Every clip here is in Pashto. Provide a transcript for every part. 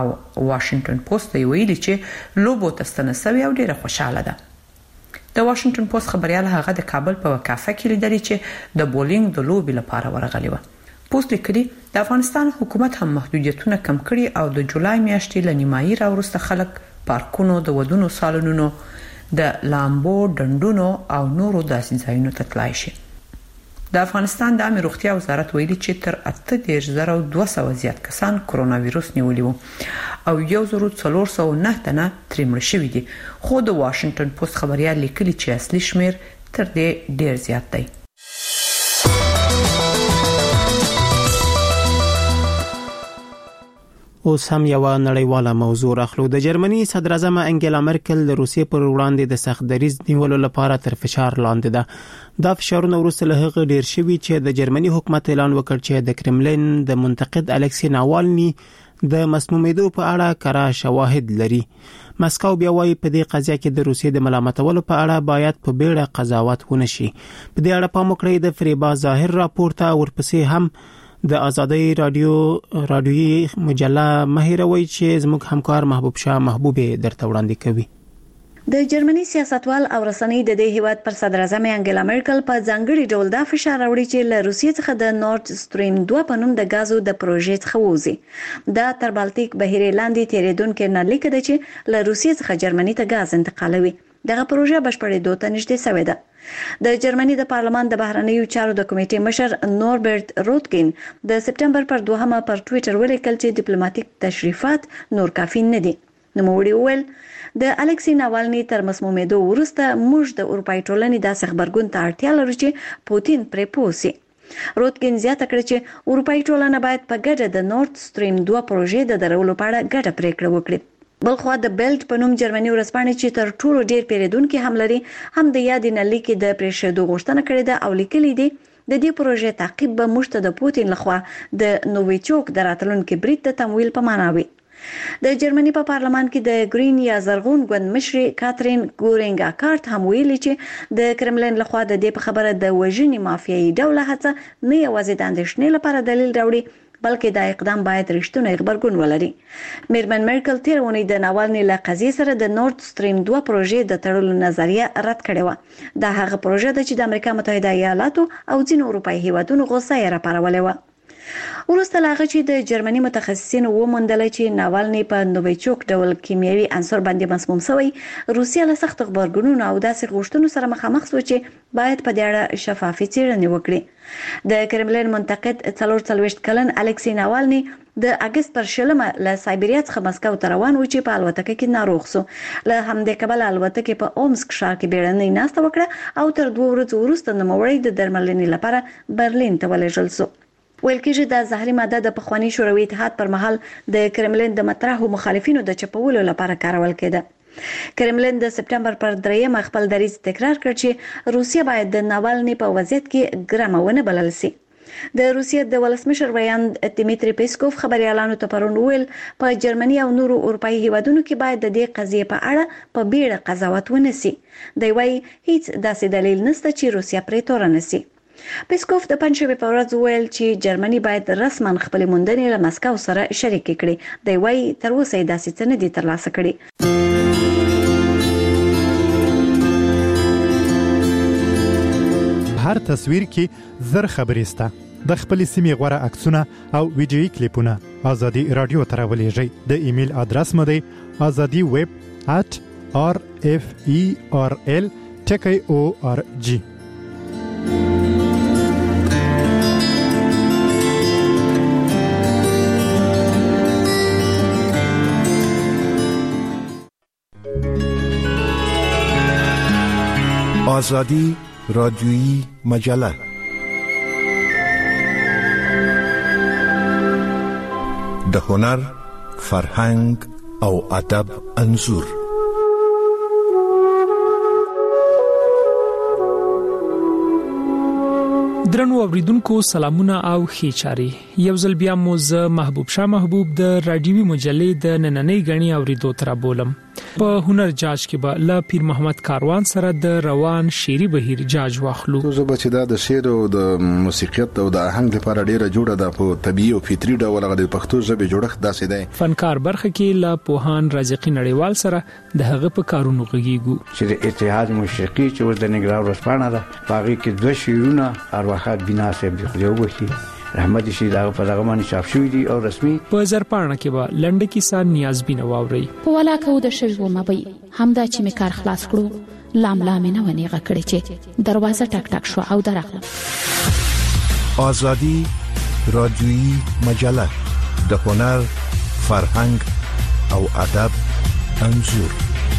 واشنگټن پوسټ ویلي چې لوبو ته ستنه سوی او ډیره خوشاله ده. د واشنگټن پوسټ خبريال هغه د کابل په کافه کې لیدلی چې د بولینګ د لوبې لپاره ورغلی و. پوسټ لیکلي د افغانستان حکومت هم محدودیتونه کم کړي او د جولای میاشتې ل نیمایي راوروسته خلک پارکونو، د ودونو سالونونو، د لامبو ډنډونو او نورو داسې ځایونو ته تلای شي. د افغانستان د عامه روغتیا وزارت ویلي چې تر 18200 زیات کسان کرونا وایروس نیولي وو او 1409 تنه ترې مړ شوي دي. خو د واشنگټن پوسټ خبريال لیکلي چې اصلي شمیر تر دې ډیر زیات دی. اوس هم یو نړیواله موضوع راخلو. د جرمني صدر اعظم انګلا مرکل د روسیې پر وړاندې د سخت دریځ نیولو لپاره تر فشار لاندې ده. دا فشارونه وروسته له هغه ډیر شوي چې د جرمني حکومت اعلان وکړ چې د کرملین د منتقد الکسی ناوالني د مسمومیدو په اړه کره شواهد لري. مسکو بیا وايي په دې قضیه کې د روسیې د ملامتولو په اړه باید په بیړه قضاوت ونشي. په دې اړه پام وکړئ د فریبا ظاهر راپورته ورپسې هم د آزادۍ رادیویي مجله مهیروي چې زموږ همکار محبوب شاه محبوبې درته وړاندې کوي. د جرمني سیاستوال او رسنۍ د دې هیواد پر صدر اعظم انګلا مرکل په ځانګړي ډول دا فشار راوړي چې له روسیې څخه د نورد سټریم 2 په نوم د غازو د پروژې څخه ووځي. دا تر بالتیک بهیر لاندې تیریدونکو نه لیکل چې له روسیې څخه جرمني ته غاز انتقالوي. دغه پروژه بشپړېدو ته نږدې شوې ده. د جرمني د پارلمان د بهرنیو چارو د کمیټې مشر نوربرت روتکین د سپټمبر پر 2 پر ټوئیټر ولیکل چې ډیپلوماټیک تشریفات نور کافي نه دي. نوموړي وویل د الکسی ناوالني تر مسمومیدو وروسته موږ د اروپای ټولنې د خبرګون ته اړتیا لرو چې پوتین پرې پوسي. روتکین زیاته کړه چې اروپای ټولنه باید په ګډه د نورد سټریم 2 پروژې د درولو په اړه ګډه پریکړه وکړي. بلخو د بیلټ په نوم جرمني ورسپانې چې تر ټولو ډیر پیریدونکو هم لري هم د یادې نلي کې د پریښودو غوښتنه کړې ده او لیکلي دي د دې پروژې تعقیب به موږ ته د پوتین لخوا د نوویچوک د راتلونکو برید د تمویل په معنا وي. د جرمني په پارلمان کې د گرین یا زرغون ګوند مشر کاترین ګورینګا کارت هم ویلي چې د کرملین لخوا د دې په خبره د وژنې مافیایي ډوله هڅه نه یوازې د اندېښنې لپاره دلیل راوړي بلکې دا اقدام باید رښتونی خبرګون ولري. میرمن مرکل تیر اونۍ د ناوالني له قضیې سره د نورد سټریم 2 پروژې د تړلو نظریه رد کړې و. دا هغه پروژه ده چې د امریکا متحده ایالاتو او ځینو اروپایي هیوادونو غوسه یې راپارولې و. ورسته لاغه چې د جرمني متخصصین وموندل چې ناوالني په نوویچوک ډول کیمیاوي عنصر باندې مسموم شوی، روسیا له سخت خبرګونونو او داسې غوښتنو سره مخامخ شو چې باید په دې اړه شفافي څېړنه وکړي. د کرملین منتقد 44 کلن الکسی ناوالني د اگست پر 20 له سایبریا څخه مسکو ته روان و چې په الوتکه کې ناروغ شو. له همدې کبل الوتکه په اومسک ښار کې بیړنۍ ناسته وکړه او تر 2 ورځې وروسته نوموړی د درملنې لپاره برلین ته ولېږل شو. ویل کېږي د زهري ماده د پخوانی شوروي اتحاد پر مهال د کرملین د مطرحو مخالفینو د چپولو لپاره کارول کېده. کرملین د سپټمبر پر 3 خپل دریځ تکرار کړ چې روسیا باید د ناوالني په وضعیت کې ګرمه ونه بلل شي. د روسیې د ولسمشر ویاند دیمیتری پیسکوف خبريالانو ته پرون ویل په جرمني او نورو اروپایي هیوادونو کې باید د دې قضیې په اړه په بیړه قضاوت ونشي. دی وايي هیڅ داسې دلیل نشته چې روسیا پرې تور نشي. پیسکوف د پنځشنبه په ورځ ویل چې جرمني باید رسما خپل موندنې له مسکو سره شریک کړي. دی وايي تر اوسه داسې څه نه دي ترلاسه کړي. هر تصویر کې زر خبرې سته. د خپل سیمې غوړه عکسونه او ویډیويي کلیپونه آزادي رادیو ته راولېږئ. د ایمیل ادرس مو دی azadi@rferl.org. آزادی رادیویی مجله د هنر، فرهنګ او ادب انځور. درنو اوریدونکو سلامونه او ښې چاري. یو ځل بیا مو زه محبوب شاه محبوب د رادیوي مجلې د نننۍ غني اوریدو تر بولم. په هنر جاج کې به لا پیر محمد کاروان سره د روان شعري بهیر جاج واخلو. زه به چې دا د شعر او د موسیقیت او د آهنګ لپاره ډیره جوړه ده په طبيعي او فطري ډول غو د پښتو ژبې جوړښت داسې دی. فنکار برخه کې لا پوهان رازقي نړیوال سره د هغه په کارونو غږیږو چې د اتحاد موسیقي چې ور د نګران ورسپانه ده باغی کې دوه شعرونه ارواحات بنا صاحب دی خو وشي رحمت شي دا په دغه باندې چاپ شوی دی او رسمي په زرپانه کې به لنډه کیسه نیاز بینه واوري. په ولاکو د شوی مبي همدا چې می کار خلاص کړو لاملا مې نه ونیغه کړی چې دروازه ټک ټک شو او درغله. آزادی رادیویی مجله د هنر فرهنګ او ادب انځور.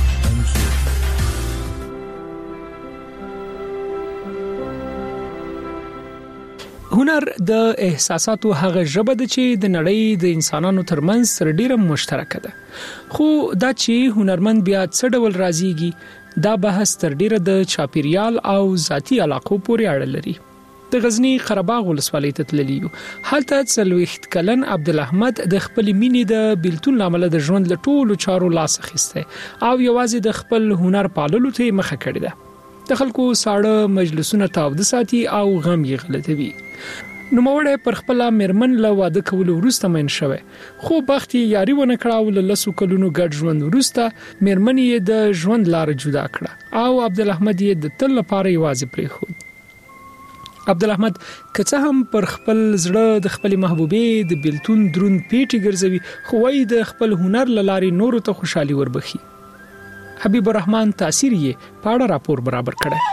هنر د احساساتو هغه ژبه ده چې د نړۍ د انسانانو ترمنځ سره ډیره مشترکه ده. خو دا چې هنرمند بیا څه ډول راځيږي دا بحث تر ډیره د چاپیریال او ذاتی علاقو پورې اړه لري. د غزنی قرهباغ ولسوالۍ ته تللیو هلته څلويخت کلن عبدالاحمد د خپل مینې د بیلتون لامل د ژوند له ټولو چارو لاس اخیسته او یوازې د خپل هنر پاللو ته مخه کړې ده. د خلکو ساړه مجلسونه تاوده ساتي او غم یې غلطوي. نو موړې پر خپل مرمن له واده کولو وروسته مین شوه خو بختي یاري ونه کړاو له لسو کلونو ګډ ژوند وروسته مرمن یې د ژوند لار جدا کړه او عبدالاحمد یې د تل لپاره یوازې پریښود. عبدالاحمد کڅه هم پر خپل زړه د خپل محبوبې د بیلتون دروند پیټي ګرځوي خو وای د خپل هنر لاري نورو ته خوشحالي وربخي. حبیب الرحمن تاثیر یې پاړه راپور برابر کړه.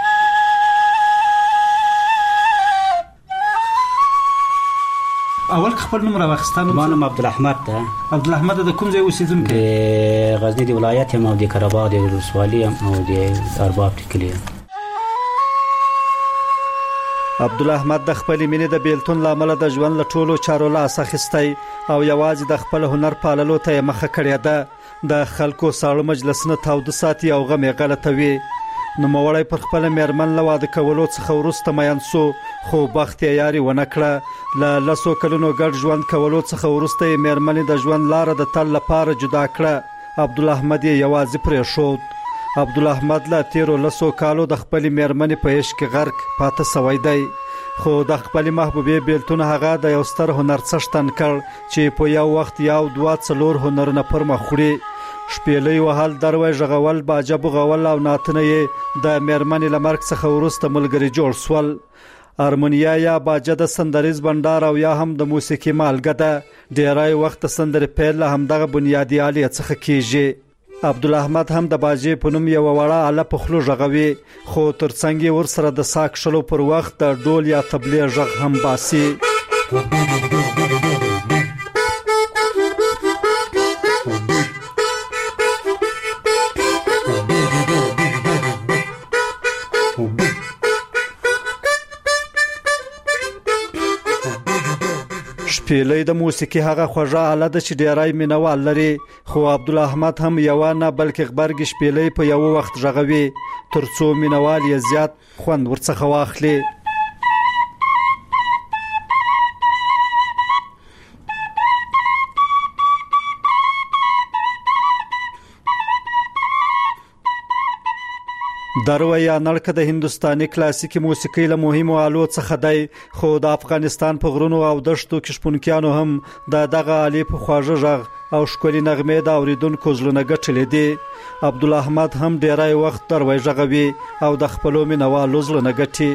اول خپل نوم راوښتنه ما نوم عبدالاحمد ده. عبدالاحمد د کوم ځای اوسیدونکی؟ د غزنی د ولایت هم او د قرهباغ د ولسوالۍ او د ارباب کلی. عبدالاحمد د خپل مینې د بیلتون لامل د ژوند له ټولو چارو لاس اخیستی او یوازې د خپل هنر پاللو ته مخه کړې ده. د خلکو ساړه مجلسونه تاوده ساتي او غم یې غلطوي. نو موړی پر خپل میرمن له واده کولو څخه وروسته مین سو خو بخت یې یاري ونه کړه. له لسو کلونو ګډ ژوند کولو څخه وروسته یې میرمن د ژوند لار د تل لپاره جدا کړه. عبدالاحمد یې یوازې پرېښود. عبدالاحمد له تیرو لسو کالو د خپل میرمن په عشق غرق پاتې سوی دی خو د خپل محبوبې بیلتون هغه د یو ستر هنر څښتن کړ چې په یو وخت یو دوه څلور هنرونه پر مخ وړي. شپېلې وهل دروي ژغول باجه بغول او ناتنه یې د میرمنې لمرګ څخه وروسته ملګری جوړ سول. ارمونیا یا باجه د سندریز بندر او یا هم د موسیقي مالګه ده. ډیرای وخت سندري پیل هم دغه بنیادی آلی څخه کیږي. عبدالاحمد هم د باجې په نوم یو وړه اله په خلو ژغوي خو ترڅنګ ور سره د ساک شلو پر وخت د ډول یا تبلې ژغ هم باسي. شپېلې د موسیقي هغه خوږه آله ده چې ډیرای مینوال لري خو عبدالاحمد هم یو نه بلکې غبرګ شپېلې په یو وخت ژغوي ترڅو مینوال یې زیات خوند ورڅخه واخلي. دروي یا نړکه د هندستاني کلاسیکي موسیقي له مهمو آلو څخه دی خو د افغانستان په غرونو او دشتو کې شپونکیانو هم دغه آلې په خواږه ژغ او ښکلي نغمې د اوریدونکو زړونه ګټلې دي. عبدالاحمد هم ډیری وخت دروي ژغوي او د خپلو مینوالو زړونه ګټي.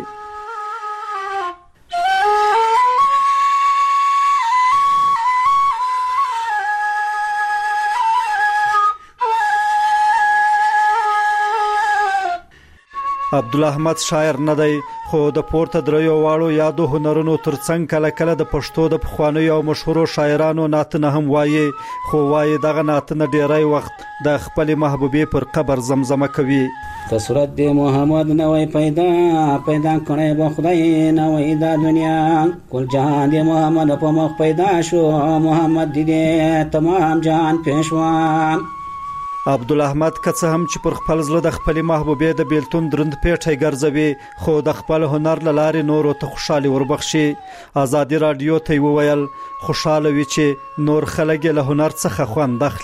عبدالاحمد شاعر نه دی خو د پورته دریو واړو یادو هنرونو ترڅنګ کله کله د پښتو د پخوانیو او مشهورو شاعرانو ناتنه هم وایي خو وایي دغه ناتنه ډیری وخت د خپل محبوبې پر قبر زمزمه کوي. که صورت دی محمد نوې پیدا کړي به خدای نوې دا دنیا کل جهان دی محمد په مخ پیدا شو محمد دې تمام جهان پېښوان. عبدالاحمد کڅه هم چې پر خپل زړه د خپل محبوبې د بیلتون درند پیټي ګرځوي خو د خپل هنر لاري نورو ته خوشحالي وربخشي. آزادي رادیو ته ویل خوشاله وي چې نور خلک له هنر څخه خوند اخلي.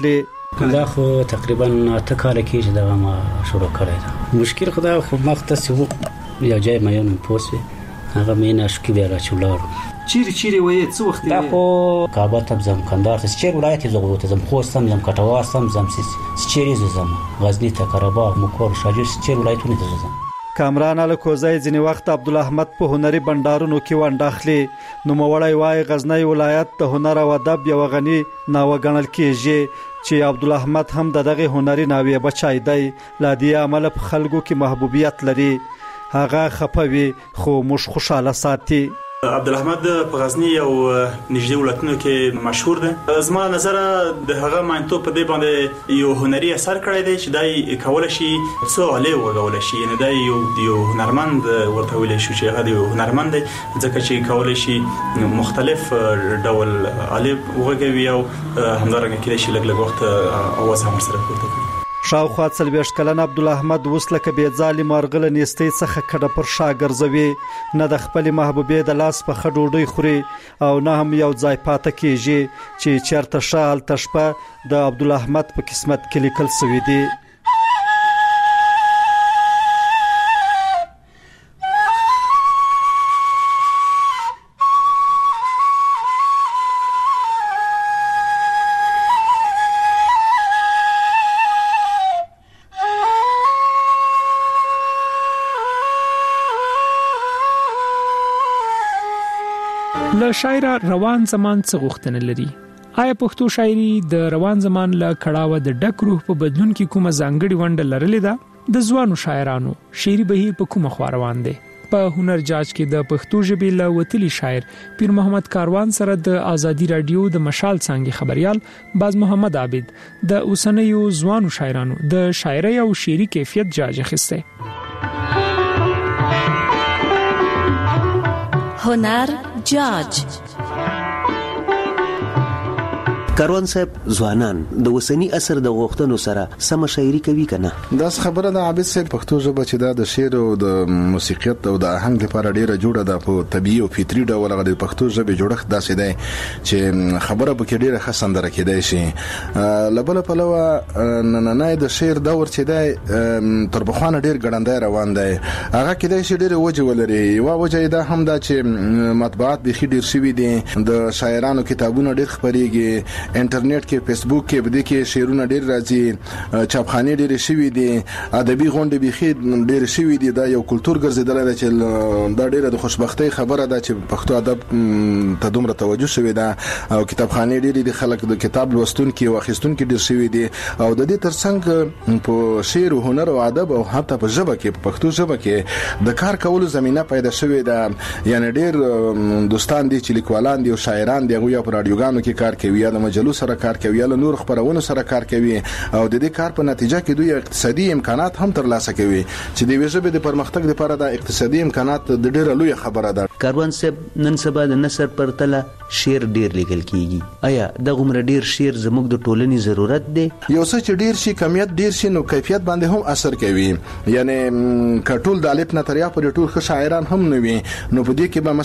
دا خو تقریبا 8 کال کې چې دا ما شروع کړی دا مشکل خدا خو مختص وو یا جای مې نو پوسه هغه مې نشکی بیا راچولار چیرې وې څو وخت دا خو کابل ته زم کندهار ته چیر ولایت زغو ته زم خوست هم زم کټوار هم زم چیرې زم غزنی ته قرهباغ مکور شاجور چیر ولایتونه ته زم کامران الکوزای ځنی وخت عبدالاحمد په هنري بندارونو کې ونداخلي نو موړی وای غزنی ولایت ته هنر او ادب یو غني ناوګنل کېږي چې عبدالاحمد هم دغه هنري ناوی بچای دی لا دی عمل په خلکو کې محبوبیت لري هغه خپوي خو مش خوشاله ساتي عبدالاحمد په غزنی او نږدې ولایتونو کې مشهور دی زما نظر د هغه مانتو په دې باندې یو هنري اثر کړی دی چې دای کول شي څو علي وګول شي نه دی یو هنرمند ورته ویل شو چې هغه یو هنرمند دی ځکه چې کول شي مختلف ډول علي وګوي او همدارنګه کې شي لګ وخت اواز هم سره کوي شاوخوا 40 کلن عبدالاحمد وسلکه به ځالي مارغله نيستي څخه کډه پر شاګرځوي نه د خپل محبوبې د لاس په خډوډي خوري او نه هم یو ځای پاتې کیږي چې چرته شال تشپه د عبدالاحمد په قسمت کې لیکل شوی دی له شاعر روان زمان څخه غوښتنه لري آیا پښتو شاعري د روان زمان له کړهو د ډک روح په بدلون کې کومه ځانګړي ونډه لرلې ده د ځوانو شاعرانو شعري بهیر په کومه خوا روان دي په هنر جاج کې د پښتو ژبې له وتلي شاعر پیر محمد کاروان سره د ازادي رادیو د مشال څنګه خبريال باز محمد عابد د اوسنیو ځوانو شاعرانو د شاعري او شعري کیفیت جاج اخیسته هنر جاج کاروان صاحب ځوانان د وسنی اثر د غوښتنو سره سم شاعري کوي کنه دا خبره د عابد صاحب پښتو ژبه چې دا د شعر او د موسیقیت او د آهنګ لپاره ډیره جوړه ده په طبيعي او فطري ډول غوډه پښتو ژبه جوړښت داسې دی چې خبره به کې ډیره خسندره کېدای شي لبل په لوا نه د شعر دور چې دی تر بخوانه ډیر ګړندای روان دی هغه کېدای شي ډیره وجه ولري یو وجه دا هم دا چې مطبوعات به ډیر شوي دي د شاعرانو کتابونه ډیر خبريږي انټرنیټ کې فیسبوک کې بده کې شعرونه ډیر راځي چاپخانه ډیر شوي دي ادبي غونډې به ډیر شوي دي دا یو کلچر ګرځیدل دی چې دا ډیره د خوشبختۍ خبره ده چې پښتو ادب ته دومره توجه شوی ده او کتابخانه ډیر دي خلک د کتاب لوستونکي او اخیستونکي ډیر شوي دي او د دې ترڅنګ په شعر او هنر او ادب او حتی په ژبه کې په پښتو ژبه کې د کار کولو زمينه پیدا شوې ده یعنی ډیر دوستان دي چې لیکوالان دي او شاعران دي هغه په رادیوګانو کې کار کوي یا د مجلو سره کار کوي یا نور خبرونو سره کار کوي او د دې کار په نتیجه کې دوی اقتصادي امکانات هم ترلاسه کوي چې د ویژه د پرمختګ لپاره د اقتصادي امکانات د ډیره لوی خبره ده کاروان صاحب نن سبا د نثر پر تله شعر ډیر لیکل کیږي آیا د غمر ډیر شعر زموږ د ټولنې ضرورت دی یو څه چې ډیر شي کمیت ډیر شي نو کیفیت باندې هم اثر کوي یعنی کټول د الف نتریا پر ټول ښه شاعران هم نه وي نو په دې کې به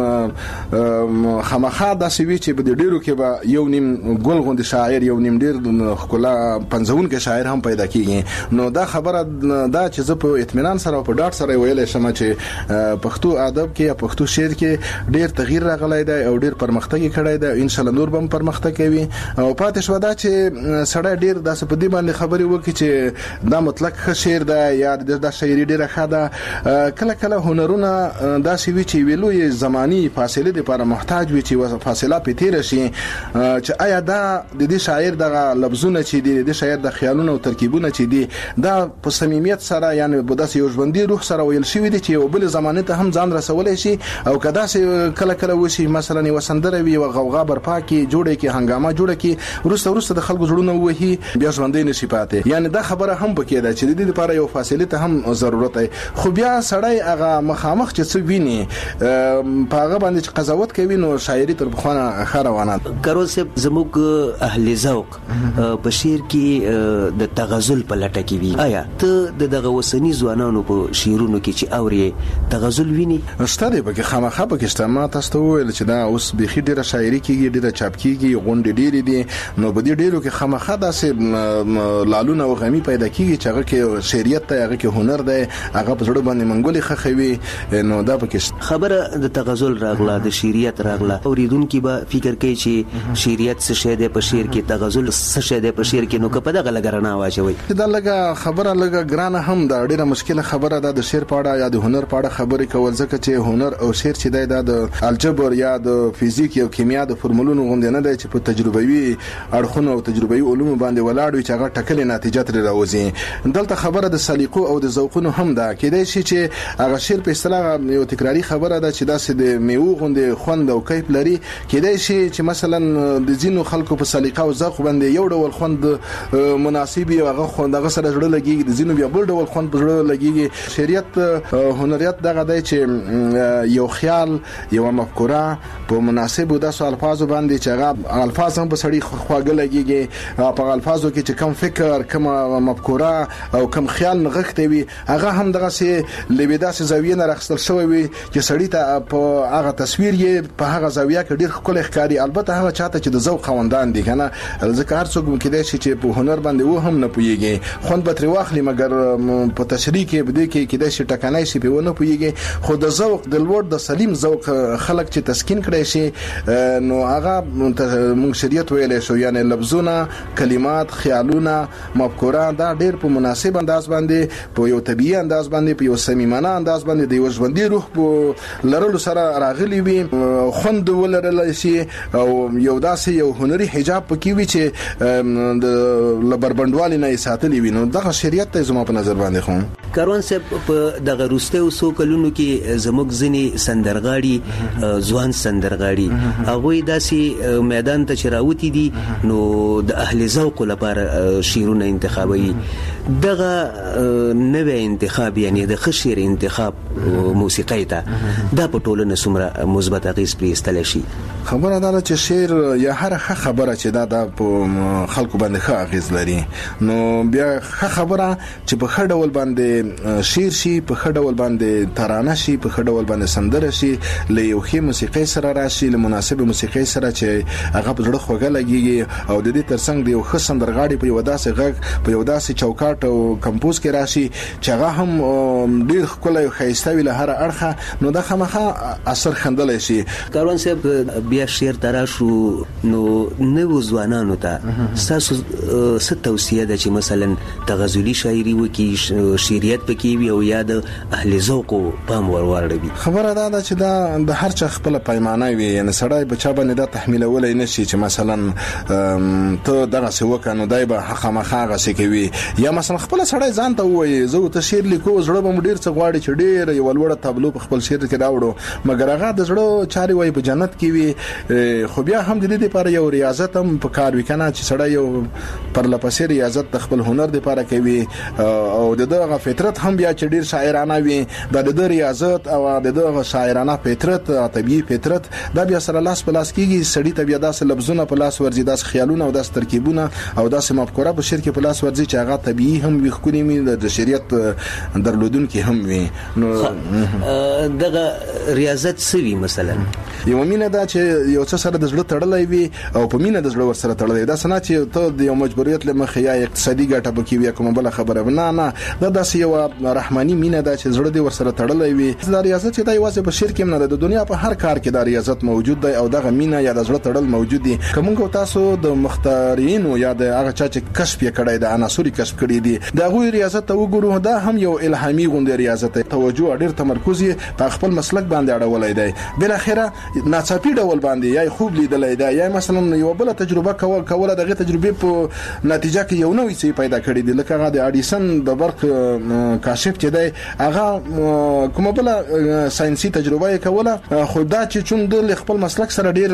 مثلا خامخا د سوي چې په ډیرو کې به یو نیم ګل غوند شاعر یو نیم ډیر خلا پنځون کې شاعر هم پیدا کیږي نو دا خبره دا چې زه په اطمینان سره په ډاټ سره ویلې شم چې پښتو ادب کې یا پښتو شعر کې ډیر تغییر راغلی دی او ډیر پرمختګ کړی دی ان شاء الله نور به پرمختګ کوي او پاتې شو دا چې سړی ډیر د سپدي باندې خبري وکړي چې دا مطلق ښه شعر دی یا د شاعري ډیره ښه ده کله کله هنرونه دا شوي چې ویلو یې زماني فاصله لپاره محتاج وي چې فاصله پتیر شي چې آیا دا د دې شاعر د لفظونه چې دي د شاعر د خیالونو او ترکیبونه چې دي دا په صمیمیت سره یعنی په داسې یو ژوندۍ روح سره ویل شوی دي چې یو بل زمانه ته هم ځان رسولای شي او کدا چې کله کله وشي مثلا یو سندره وي او غوغا برپا کې جوړه کې هنګامه جوړه کې ورسته د خلکو جوړونه وهي بیا ژوندۍ نشي پاتې یعنی دا خبره هم پکې ده چې د دې لپاره یو فاصله ته هم ضرورت دی خو بیا سړی هغه مخامخ چې څه ویني په هغه باندې قضاوت کوي نو شاعري تر بخونه خروانه کارول صاحب زموږ اهل ذوق په شعر کې د تغزل په لټه کې وي. آیا ته دغه وسنی ځوانانو په شعرونو کې چې اوري تغزل ویني؟ ستاره به خامخا به کښتما تاسو ته ویل چې دا اوس بخي ډیره شاعري کېږي, ډیره چاپ کېږي, غونډې ډیرې دي, نو به دې ډیرو کې خامخا داسې لالونه او غمی پیدا کېږي چې هغه کې شعریت دی, هغه کې هنر دی, هغه په زړه باندې منګولې خخوي. نو دا پکې خبره د تغزل راغله, د شعریت راغله, اوریدونکو به فکر کوي چې شعریت څه شی دی په شعر کې, تغزل څه شی دی په شعر کې, نو که په دغه لګرانه واچوي دا لګه خبره لګه ګرانه هم دا ډیره مشکله خبره ده د شعر په اړه یا د هنر په اړه خبرې کول, ځکه چې هنر او شعر چې دی دا د الجبر یا د فزیک یا کیمیا د فرمولونو غوندې نه دی چې په تجربوي اړخونو او تجربوي علومو باندې ولاړ وي چې هغه ټکلې نتیجه ترې راوځي. دلته خبره د سلیقو او د ذوقونو هم ده, کېدای شي چې هغه شعر په اصطلاح یو تکراری خبره ده چې داسې د میوه غوندې خوند او کیف لري, کېدای شي چې مثلا د ځینو خلکو په سلیقه او ذوق باندې یو ډول خوند مناسب وي, هغه خوند هغه سره جوړ لګي, د ځینو بیا بل ډول خوند په جوړ لګي. شعریت هنریت دغه دی چې یو خیال یو مفکوره په مناسب د الفاظو باندې چې هغه الفاظ هم په سړی خواږه لګيږي, په الفاظو کې چې کم فکر کم مفکوره او کم خیال نغښته وي, هغه هم دغه سي لویدا سي زاویه نه راخستل شوی وي چې سړی ته په هغه تصویر یې په هغه زاویه کې ډیر ښکلی ښکاري. البته هغه چاته چې د ذوق خوندان دي کنه, ځکه هر څوک کېدای شي چې په هنر باندې و هم نه پويږي, خوند به تر واخلي مګر په تشریح کې بده کې کېدای شي ټکنای شي په ونه پويږي. خو د ذوق د لوړ د سلیم ذوق خلق چې تسکین کړي شي, نو هغه موږ شریعت ویلې شو, یعنی لفظونه, کلمات, خیالونه, مفکوره دا ډیر په مناسب انداز باندې, په یو طبيعي انداز باندې, په یو صمیمانه انداز باندې د یو ژوندۍ روح په لرلو سره راغلي وي, خوند ولرل شي او یو داسې یو هنري حجاب پکې وي چې د لبربندوالي نه ساتلي وي. نو دغه شریعت ته زما په نظر باندې خو کاروان صاحب په دغه روسته سو کلونو کې زموږ ځنی سندرغاړي ځوان سندرغاړي هغه داسې میدان ته چراوتی دي, نو د اهل ذوق لپاره شیرونه انتخابي, دغه نوې انتخاب یعنی د خشیر انتخاب موسیقي ته دا په ټولنه سمره مثبت اغیز پریستل شي. خبره ده چې شعر یا هر خبره چې دا په خلکو باندې ښه اغیز لري, نو بیا خبره چې په خړ ډول باندې شعر شي, په خړ ډول باندې ترانه شي, په خړ ډول باندې سندره شي, له یو ښه موسیقي سره راشي, له مناسبه موسیقي سره چې هغه په زړه خوږه لګيږي, او د دې ترڅنګ د یو ښه سندرغاړي په یو داسې غږ, په یو داسې چوکاټ او کمپوز کې راشي چې هغه هم ډیر ښکلی او ښایسته وي له هر اړخه, نو دا خامخا اثر خندلی شي. کاروان صاحب بیا شعر تراشو, نو نو ځوانانو ته تاسو څه توصیه ده چې مثلا تغزلی شاعري وکي, شعریت پکې وي او یا د اهل ذوق پام ورواړوي؟ خبره ده چې دا د هر چا خپل پیمانه وي, یعنی سړی بچا باندې دا تحمیلولای نشي چې مثلا ته دغه څه وکنو دای به خامخا غسې کوي, یا مثلا خپل سړی ځان ته وایي زه ته شعر لیکو, زړه به ډیر څه غواړي چې ډیر یو لوړه تابلو په خپل شعر کې راوړو, مګر هغه د زړه چاري وایي په جنت کې وي. خو بیا هم د دې لپاره یو ریاضت هم په کار وکنه چې سړی یو پر لپسې ریاضت د خپل هنر لپاره کوي, او دغه فطرت هم بیا چې ډیر شاعرانه وي, د ریاضت او دغه شاعرانه فطرت, طبيعي فطرت دا بیا سره لاس په لاس کیږي, سړی ته بیا داسې لفظونه په لاس ورځي, داسې خیالونه او داسې ترکیبونه او داسې مفکوره په شعر کې په لاس ورځي چې هغه طبيعي هم وي, ښکلي وي, د شریعت درلودونکي هم وي. نو دغه ریاضت سوي مثلا یو مینه دا چې یو څه سره د زړه تړلای وي او په مینه د زړه ور سره تړلای, دا څنګه چې ته د یو مجبوریت لمخې یا اقتصادي ګټه پکې وي کومه بل خبره نه دا داسې یو رحماني مینه دا چې زړه دې ور سره تړلای وي. دا ریاضت چې دا یوازې په شعر کې نه ده, د دنیا په هر کار کې دا ریاضت موجود دی او دغه مینه یا د زړه تړل موجود دي. کومه تاسو د مخترعين یا د هغه چا چې کشف یې کړی د عناصر کشف کړی دي دا غوي ریاضت ته وګورو, دا هم یو الهامي غونډه ریاضت دی, توجه ډیر تمرکز په خپل مسلک باندې اړولای دی, بل اخره ناڅاپي ډول باندې یا خوب لیدلای دی, یا مثلا یو بل تجربه کوله دغه تجربه په نتیجه کې یو نوې څه پیدا کړی دی, لکه هغه د اډیسن د برق کاشف چې دی هغه کومه بل ساينسي تجربه کوله, خو دا چې چون د خپل مسلک سره ډیر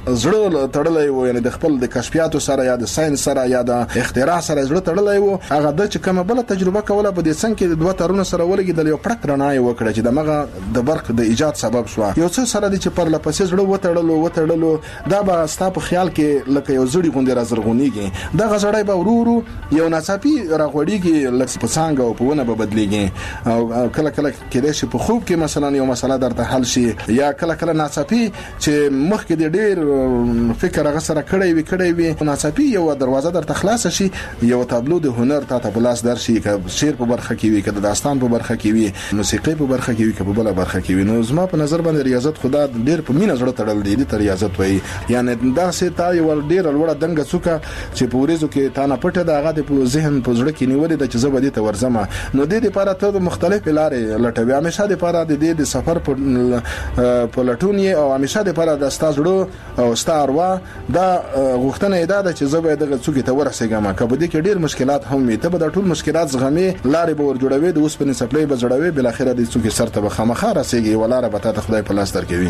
زړه تړلای و, یعنی د خپل د کشفیاتو سره یا د ساينس سره یا د اختراع سره زړه تړلای و, هغه د چې کومه بل تجربه کوله په دې څنګه کې دوه تارونه سره ولګیدل یو پړک رڼا یې وکړه چې دغه د برق د ایجاد سبب شو یو څه سره د چې پر لپسې زړه وتړلو دا به ستا په خیال کې لکه یو زړی غوندې راځرغونیږي دا غزړای به ورورو یو ناڅاپي راغوړیږي لکه په څنګه او په ونه به بدلېږي او کله کله کېدای شي په خوب کې مثلا یو مسله درته حل شي یا کله ناڅاپي چې مخکې د ډېر فکر هغه سره کړی وي ناڅاپي یو دروازه درته خلاص شي یو تابلو د هنر ته بلاس درشي که شعر په برخه کې وي که د داستان په برخه کې وي موسیقي په برخه کې وي که په بل برخه کې وي نو زما په نظر باندې ریاضت خدا ډېر په مینه زړه تړل دی د ریاضت وایي یعنی دا سه تا یو ډېر لوړه دنګه څوکه چې په ورځو کې تا نه پټه د هغه په ذهن په زړه کې نیولې د چې زبدي ته ورزمه نو د دې لپاره ته مختلف لارې لټوي همیشه د لپاره د دې سفر په لټونی او همیشه د لپاره د استاجړو او ستاروا دا غوښتنه ده چې زبې دغه څوکې ته ورسېګم کبه دې کې ډېر مشکلات هم وي ته به د ټول مشکلات زغمي لارې به ور جوړوي د اوس په سپلای به جوړوي بل اخره د څوکې سر ته به خامخا راسېږي ولاره به ته خدای په لاس درکوي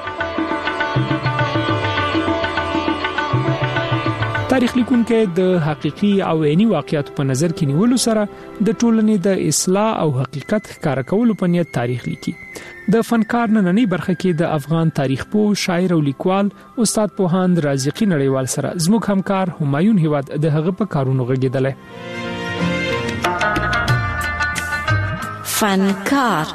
تاریخ لیکونکو د حقيقي او عیني واقعیت په نظر کې نیولو سره د ټولنې د اصلاح او حقیقت ښکار کولو په نیت تاریخ لیکي د فنکار نننی برخه کې د افغان تاریخ پوه شاعر او لیکوال استاد پوهاند رازقي نړیوال سره زموږ همکار همایون هیواد د هغه په کارونو غږیدل فنکار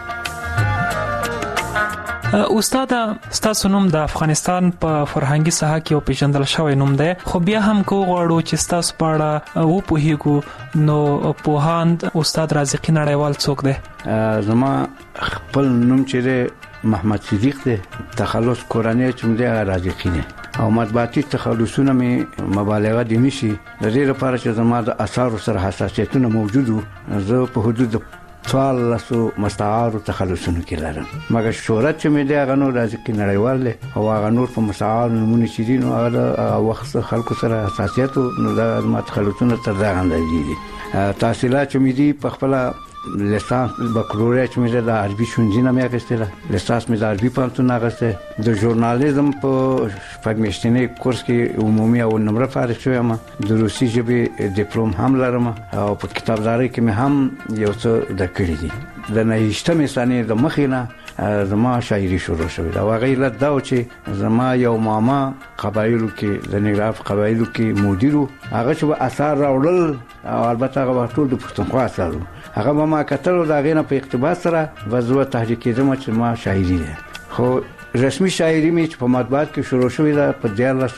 استاد ستاسو نوم د افغانستان په فرهنګي ساحه کې یو پیژندل شوی نوم دی خو بیا هم کو غواړو چې ستاسو په اړه و پوهیږو نو پوهاند استاد رازقي نړیوال څوک دی زما خپل نوم چې محمد صدیق دی تخلص قرآنی چې دی رازقي نه او مطبوعاتي تخلصونه می مبالغه دي نشي د دې لپاره چې زما د اثار سره حساسیتونه موجودو زه په حدود څوارلسو مستعارو تخلصونو کې لرم مګر شهرت چې مې دی هغه نور رازقي نړیوال دی او هغه نور په مستعار نمونه چې دي نو هغه وخت خلکو سره حساسیت نو دا ما تخلصونه تر دا غندل دي تحصیلات چې مې دي په خپل لیسانس بکالوریا چې مې د عربي شونځینه مې اخیستله لیسانس مې د عربي پوهنتون اخیسته د ژورنالیزم په شپږمیاشتنی کورس کې عمومي او نمره فارغ شوم د روسي ژبې ډیپلوم هم لرم او په کتابدارۍ کې مې هم یو څه د کړی دي د 19 سنې د مخینه زما شاعري شروع شوه دا وغیرہ دا چې زما یو ماما قبایلو کې د نګراف قبایلو کې مدیرو هغه چې اثر راوړل او البته هغه ټول د پښتونخوا اثر هغه ماما کتل دا غینه په اقتباس سره وزو تحریک زما چې ما شاعري ده خو رسمي شاعري مې په مطبوعات کې شروع شوې ده په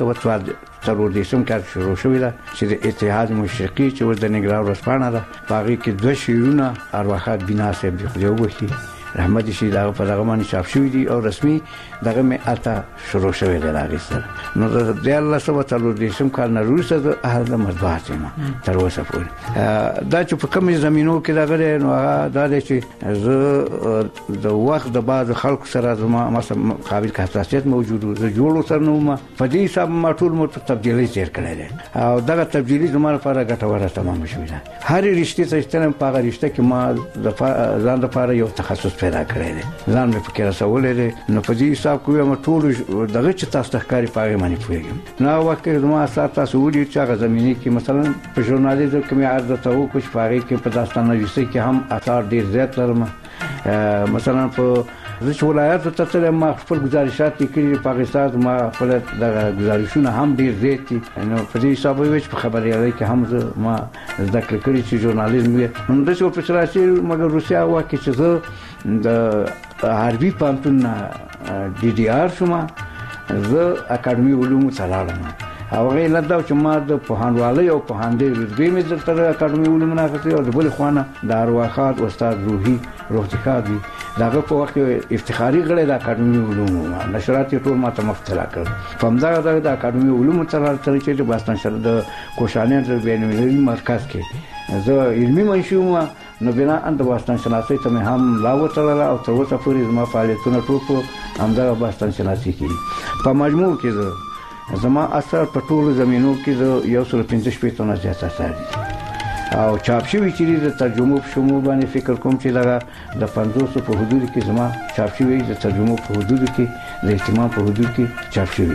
1914 کال شروع شوې ده چې د اتحاد مشرقي چې د نګراف ورځپاڼه ده باغې کې دوه شعرونه ارواحات بنا صاحب دی وګورئ رحمت شي دا په دغه باندې چاپ شوی دي او رسمي دغه مې اته شروع شوی دی راغسته نو د 1914 کال نه وروسته د اهل مطبوعات نه تر اوسه پورې دا چې په کومه زمينو کې دغه نو دا چې زه د وخت د بعد خلکو سره زما مثلا قابل حساسیت موجود زه جوړو سره نو ما په دې حساب ما ټول مو تبدیلی تیر کړل او دغه تبدیلی زما لپاره ګټوره تمام شوه هر رشتې ته ستنم په هغه رشته کې ما د ځان لپاره یو تخصص پیدا کړی دی ځان مې فکر رسولې دي نو په دې حساب کوم ټول دغه چې تاسو ښکاری پاره باندې پوهیږم نو وخت زما اساس تاسو ودی چې هغه زمینی کې مثلا په ژورنالیزم کې مې عرض ته وکړ پاره کې په داستان نویسي کې هم اثار ډیر زیات لرم مثلا په زه ولایت ته تل ما خپل گزارشات لیکلي پاکستان ما خپل د گزارشونه هم ډیر زیات دي نو په دې حساب وایي په خبريالۍ کې هم ما ذکر کړی چې ژورنالیزم یې نو د څو په سراسي مګر روسیا واکه چې زه د عربي پوهنتون ډي ډي آر شوم زه اکاډمي علوم څلارم او غیر دا چې ما د پوهانوالۍ او پوهاندې رتبې مې تر اکاډمي علوم نه اخیستې او د بل خوانه د ارواحات استاد روحي روحتکار دي داغه په وخت افتخاري غړي د اکاډمي علوم نشرات ټول ما ته مفتلا کړ په همدغه د اکاډمي علوم تر چې د باستان شهر د کوشانیان د بینالمللي مرکز کې زه علمي منشوم نو بنا اند باستان شناسي ته هم لا وتړل او تر اوسه پورې زما فعالیتونه ټول په همدغه باستان شناسي کې په مجموع کې زما اثر په ټولو زمینو کې د 115 نه زیات اثر دي او چاپ شوی چې د ترجمه په شمول باندې فکر کوم چې د 500 په حدود کې زما چاپ شوی د ترجمه په حدود کې د اهتمام په حدود کې چاپ شوی دي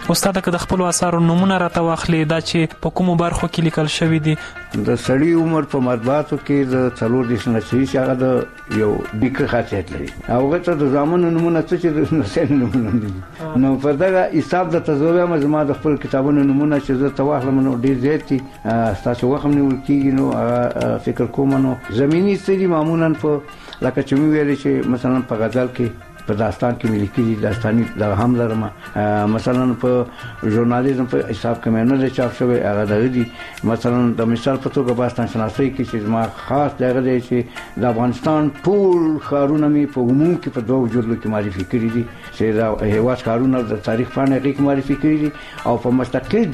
استاد که د خپل اثارو نمونه راته واخلي دا چې په کومو برخو کې لیکل شوی دي. د سړی عمر په مطبوعاتو کې د 40 نشریش هغه د یو ډیکه خاصیت لري. هغه ته د زامنو نمونه څه چې د نسل نمونه دي. نو په دغه حساب د تزویه مزما د خپل کتابونو نمونه چې زه تواخلم نو ډیر زیات دي. تاسو وخت نیول کیږي نو فکر کوم نو زمینی ستړي معمولا په لکه چې ویل چې مثلا په غزل کې په داستان کې ملي کېږي داستاني د هم لرمه مثلا په ژورنالیزم په حساب کې مې نه چاپ شوی هغه دغه دي. مثلا د مثال په توګه باستان شناسي کې چې ما خاص دغه دی چې د افغانستان ټول ښارونه مې په عموم کې په دوه جلدو کې معرفي کړي دي چې دا هیواد ښارونه د تاریخ پاڼې کې معرفي کړي دي او په مستقل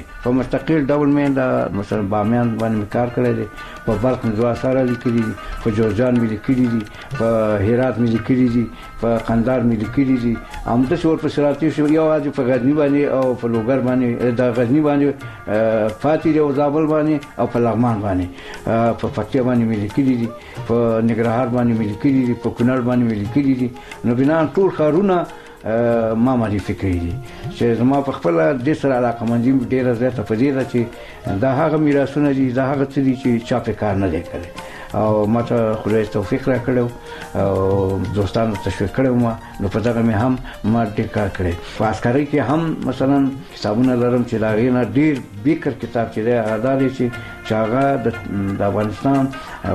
ډول مې د مثلا بامیان باندې کار کړی دی، په بلخ مې دوه اثار لیکلي دي، په جوزجان مې لیکلي دي، په هرات مې لیکلي دي، په قندهار مې لیکلي دي. همداسې ورپسې راتېر شو یوازې په غزني باندې او په لوګر باندې د غزني باندې پاتې دي او زابل باندې او په لغمان باندې په پکتیا باندې مې لیکلي دي، په ننګرهار باندې مې لیکلي دي، په کونړ باندې مې لیکلي دي. نو بنا ټول ښارونه ما معرفي کړي دي چې زما په خپل د سره علاقمندي ډیره زیاته په دې ده چې دا هغه میراثونه دي، دا هغه څه دي چې چا په کار نه دی کړی او ماته خدای توفیق را کړو او دوستانو تشویق کړو. نو په دغه مې هم ما ډېر کار کړی. په عسکرۍ کې هم مثلا کتابونه لرم چې د هغې نه ډېر بیکر کتاب چې دی هغه دا دی چې هغه د افغانستان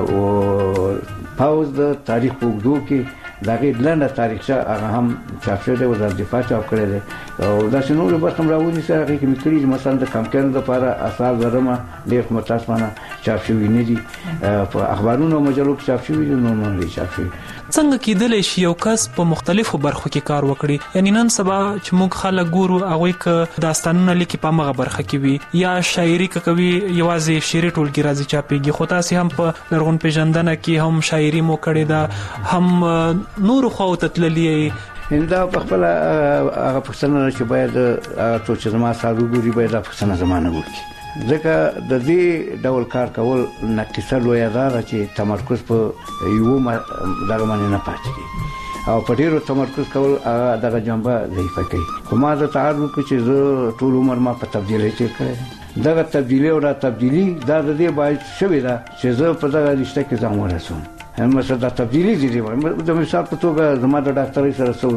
او پوځ د تاریخ په اوږدو کې د هغې لنډه تاریخچه هغه هم چاپ شوی دی، وزارت دفاع چاپ کړی دی او داسې نورې برخې هم راونیسي هغې کې مې کړي دي. مثلا د کمپیانو دپاره اثار لرمه ډېر خو متاسفانه چاپ شوي نه دي، په اخبارونو او مجلو کې چاپ شوي دي، نور نه دي چاپ شوي. څنګه کېدلی شي یو کس په مختلفو برخو کې کار وکړي؟ یعنی نن سبا چې موږ خلک ګورو هغوی که داستانونه لیکي په همغه برخه کې وي یا شاعري که کوي یوازې شعري ټولګي راځي چاپېږي، خو تاسې هم په لرغون پیژندنه کې هم شاعري مو کړې ده، هم نورو خواو ته تللي یې. دا په خپله هغه پوښتنه ده چې باید هغه څوک چې زما اثار وګوري باید دا پوښتنه زما نه وکړي، ځکه د دې ډول کار کول نقیصه لویه دا ده چې تمرکز په یوه دغه باندې نه پاتې کېږي او په ډېرو تمرکز کول هغه دغه جنبه ضعیفه کوي. خو ما دا تعهد وکړ چې زه ټول عمر ما په تبدیلۍ تېر کړی، دغه تبدیلي او دا تبدیلي دا د دې باعث شوې ده چې زه په دغه رشته کې ځان ورسوم. مثلا دا تبدیلي دي د مثال په توګه زما د ډاکټرۍ سره څه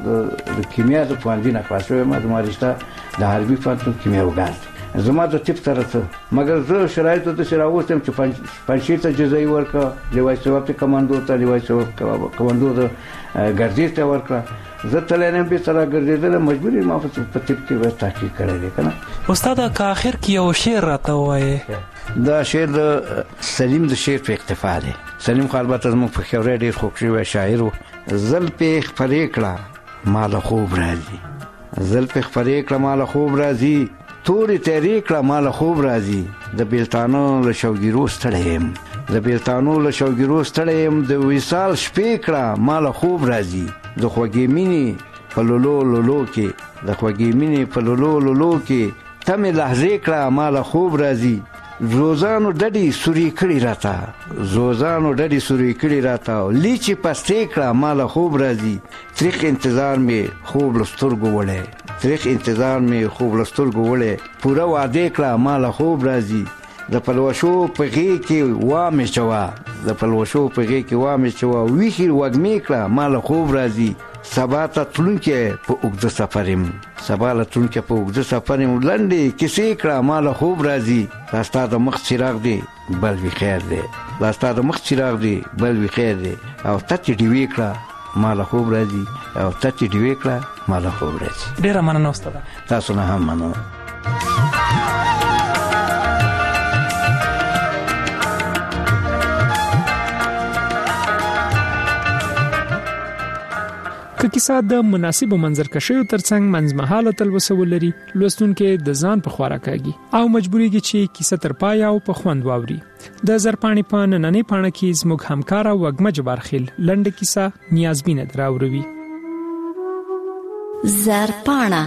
زه د کیمیا د پوهنځي نه خلاص شوی، زما رشته د حربي پوهنتون کیمیا او ګاز دی، زما د طب سره څه، مګر زه شرایطو داسې راوستم چې پنجشیر ته جزایي ورکړه، لیوای سواب ته کمانډو ته، لیوای سواب کمانډو ته ګردیز ته ورکړه. زه تللی نه یم بېرته راګرځېدلی، مجبور یم ما په طب کې تحقیق کړی دی که نه. استاده که آخر کې یو شعر راته ووایې. دا شعر د سلیم د شعر په اقتفا دی. سلیم خو البته زموږ په خیوری ډېر خوږ شوی شاعر و. زلفې خپرې کړه ما له خوب راځي، زلفې خپرې کړه ما له خوب راځي، تورې تیرې کړه ما له خوب راځي، د بیلتانو له شوګیرو ستړی یم، د بیلتانو له شوګیرو ستړی یم، د وصال شپې کړه ما له خوب راځي، د خوږې مینې په لولو لولو کې، د خوږې مینې په لولو لولو کې، تمې لحظې کړه ما له خوب راځي، زوزانو ډډې سوري کړي راته، زوزانو ډډې سوري کړي راته، لیچې پستې کړه ما له خوب راځي، تریخ انتظار مې خوب له سترګو وړی، تریخ انتظار مې خوب له سترګو وړی، پوره وعدې کړه ما له خوب راځي، د پلوشو په غېږ کې وامې چوه، د پلوشو په غېږ کې وامې چوه، ویښې وږمې کړه ما له خوب راځي، سبا ته تلونکی په اوږده سفر یم، سبا له تلونکی په اوږده سفر یم، لنډې کیسې کړه ما له خوب راځي، دا ستا د مخ څراغ دی بل وي خیر دی، دا ستا د مخ څراغ دی بل وي خیر دی، او تتې ډیوې کړه ما له خوب راځي، او تتې ډیوې کړه ما له خوب راځي. ډېره مننه استاده. تاسو نه هم مننه. که کیسه د مناسبو منظرکشیو ترڅنګ منځمهاله تلوسه ولري، لوستونکي د ځان په خورا کاږي او مجبوریږي چې کیسه تر پای او په خوند واوري. د زرپاڼې په نننۍ پاڼه کې زموږ همکاره وږمه جبارخیل لنډه کیسه نیازبینه دراوروي. زرپاڼه.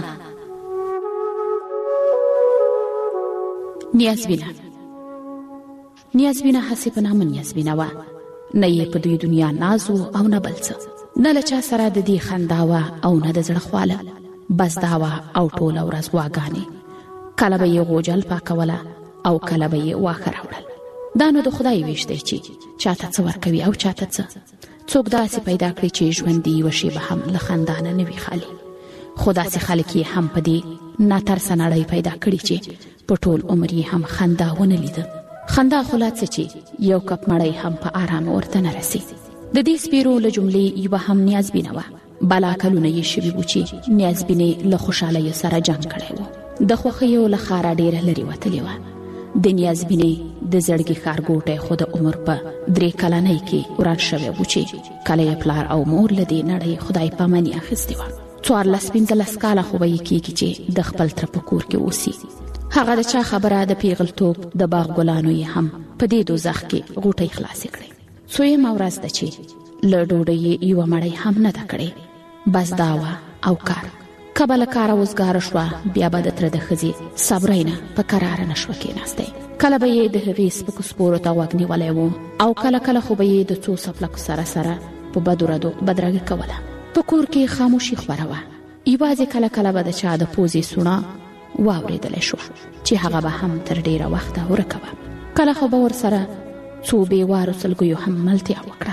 نیازبینه هسې په نامه نیازبینه وه، نه یې په دوی دنیا ناز او نه بل څه، نه له چا سره د دې خندا وه او نه د زړه خواله. بس داوا او ټول ورځ واغانې. کله به یې غوجل پاکوله او کله به یې واخه راوړل. دا نو د خدای ویش دی چې چاته څه ورکوي او چاته څه. څوک داسې پیدا کړي چې ژوندي وشي به هم له خندانه نه وي خالي. خو داسې خلک یې هم په دې ناترسه نړۍ پیدا کړي چې په ټول عمر یې هم خندا ونه لیده. خندا خو لا څه چې یو کپ مړی هم په آرام ورته نه رسي. د دې سپیرو له جملې یوه هم نیازبینه وه. بلا کلونه یې شوي وو چې نیازبینې له خوشحالیو سره جنګ کړی و. د خوښیو له ښاره ډېره لرې وتلې وه. د نیازبینې د زړګي ښارګوټی خو د عمر په 3 کلنۍ کې وران شوی و چې کله یې پلار او مور له دې نړۍ خدای پاماني اخیستې وه. 14-15 کاله خو به یې کېږي چې د خپل تره په کور کې اوسي. هغه د چا خبره د پیغلتوب د باغ ګلانو یې هم په دې دوزخ کې غوټۍ خلاصې کړې. څویمه ورځ ده چې له ډوډۍ یې یوه مړۍ هم نه ده کړې. بس داوا او کار. که به له کاره وزګاره شوه بیا به د تره د ښځې صبرۍ نه په کراره نه شوه کېناستی. کله به یې د هغې سپکو سپورو ته غوږ نیولی و او کله کله خو به یې د څو څپلکو سره په بدو ردو بدرګه کوله. په کور کې خاموشي خوره وه. یوازې کله کله به د چا د پوزې سوڼه واورېدلی شوه چې هغه به هم تر ډېره وخته ورکه وه. کله خو به ورسره څو بېوارو سلګیو هم ملتیا وکړه.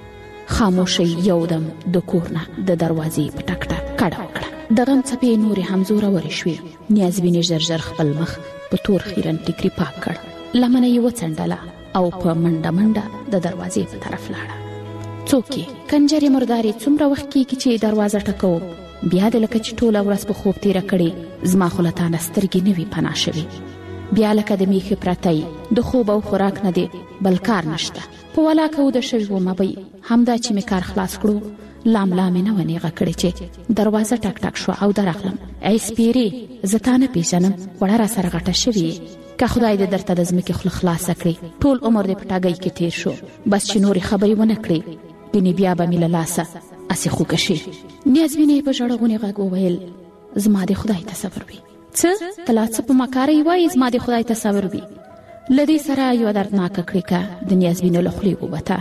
خاموشۍ یودم د کور نه د دروازې په ټک ټک کډه وکړه. د غم څپې نورې هم زورورې شوې. نیازبینې ژر ژر خپل مخ په تور خیرن ټیکري پاک کړ. لمنه یې وڅنډله او په منډه منډه د دروازې په طرف لاړه. څوک یې کنجرې مردارې څومره وخت کېږي چې دروازه ټکوم. بیا د لکه چې ټوله ورځ په خوب تېره کړې زما خو له تانه سترګې نه وي پناه شوې. بیا لکه د میخې پرتی د خوب او خوراک نه دی بل کار نشته. په ولاکه وده شوي ومه بی همدا چې مې کار خلاص کړو لاملا مې نه ونیغه کړې چې دروازه ټک ټک شوه او درغلم. ای سپیرې زه تا نه پیژنم وړه را سره غټه شوې. که خدای دې درته د ځمکې خوله خلاصه کړي ټول عمر دې په ټاګۍ کې تیر شو. بس چې نورې خبرې ونه کړې ګنې بیا به مې له لاسه اسې خوږه شي. نیازبینې په ژړغونې غږ وویل زما دې خدای تصور وي. څه ته لا څه په مکارۍ وایي زما دې خدای تصور وي. له دې سره یوه دردناکه کړیکه د نیازبینې له خولې ووته.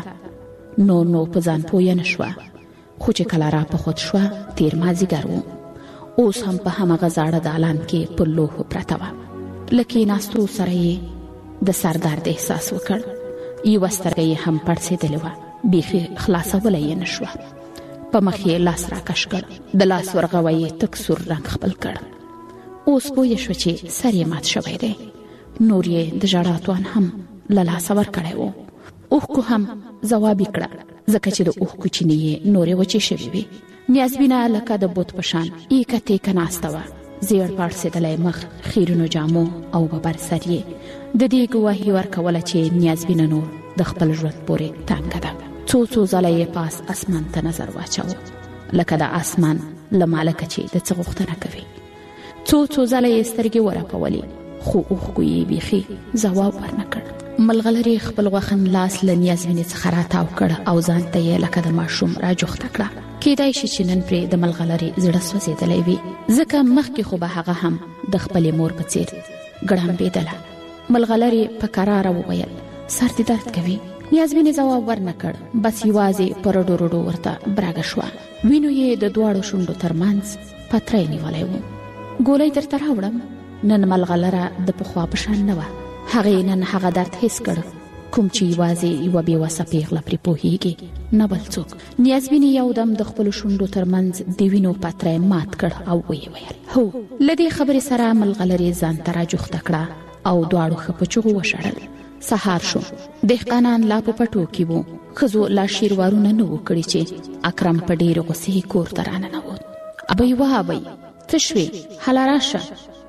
نو په ځان پویه نه شوه. خو چې کله را په خود شوه تیر مازدیګر و. اوس هم په همغه زاړه دالان کې په لوښو پرته وه. له کېناستو سره یې د سر درد احساس وکړ. یوه سترګه یې هم پړسېدلې وه. بیخي خلاصولی یې نه شوه. په مخ یې لاس راکش کړ. د لاس ورغوی یې تک سور رنګ خپل کړ. اوس پوه شوه چې سر یې مات شوی دی. نور یې د ژړا توان هم له لاسه ورکړی و. اوښکو هم ځواب یې کړه ځکه چې د اوښکو چینې یې نورې وچې شوې وې. نیازبینه لکه د بت په شان ایکه تیکه ناسته وه. زیړ پړسېدلی مخ، خیرونو جامو او ببر سر یې د دې ګواهي ورکوله چې نیازبینه نور د خپل ژوند پورې تنګه ده. څو ځله یې پاس اسمان ته نظر واچاوه لکه د اسمان له مالکه چې د څه غوښتنه کوي. څو ځله یې سترګې ورپولې خو اوښکو یې بیخي ځواب ورنه کړ. ملغلرې خپل غوښن لاس له نیازبینې څخه راتاو کړ او ځان ته یې لکه د ماشوم راجوخته کړه. کېدای شي چې نن پرې د ملغلرې زړه سوځېدلی وي ځکه مخکې خو به هغه هم د خپلې مور په څېر ګړمبېدله. ملغلرې په کراره وویل سر دې درد کوي. نیازبینې ځواب ورنه کړ. بس یوازې په رډو رډو ورته براګه شوه. وینو یې د دواړو شونډو ترمنځ پتری نیولی و. ګولۍ درته راوړم. نن ملغلره د پخوا په شان نه وه. هغې نن هغه درد حس کړ کوم چې یوازې یوه بېوسه پیغله پرې پوهېږي نه بل څوک. نیازبینې یودم د خپلو شونډو ترمنځ د وینو پتری مات کړ او ویې ویل هو. له دې خبرې سره ملغلرې ځان ته راجوخته کړه او دواړو ښه په چغو وشړل. سهار شو. دهقانان لا په پټو کې وو. ښځو لا شیروارونه نه وو کړي چې اکرم په ډېرې غوسې کور ته راننوت. ابۍ وابۍ څه شوې هله راشه